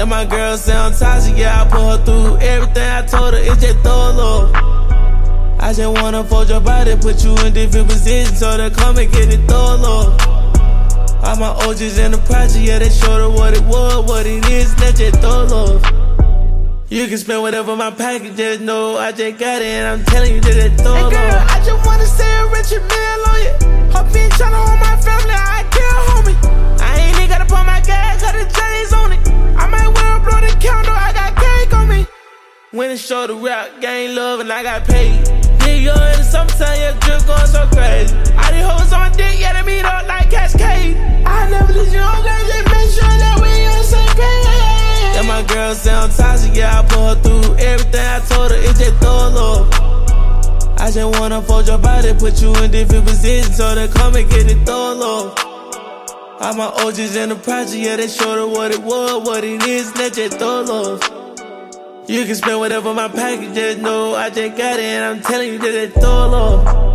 And my girl sound toxic, yeah, I put her through everything I told her, it's just throw love. I just wanna fold your body, put you in different positions, so they come and get it throw love. All my OGs in the project, yeah, they showed her what it was, what it is, that's just throw love. You can spend whatever my package, just know I just got it, and I'm telling you that it's throw love. And girl, I just wanna say a Richard Mille on you. Her bitch tryna hold my family, I can't hold me. I ain't even gotta put my gas, got the J's on it. I might well blow the candle, I got cake on me. When it show the rap, gang love, and I got paid. Nigga, in the summertime, your drip going so crazy. All these hoes on dick, yeah, they meet up like Cascade. I never let you know, girl, just make sure that we on the same page. And my girl sound toxic, yeah, I put her through everything I told her, it's just throw love. I just wanna fold your body, put you in different positions, so they come and get it throw love. All my OGs in the project, yeah, they showed her what it was, what it is, that's just throw love. You can spend whatever my package, just know I just got it, and I'm telling you that it's throw love.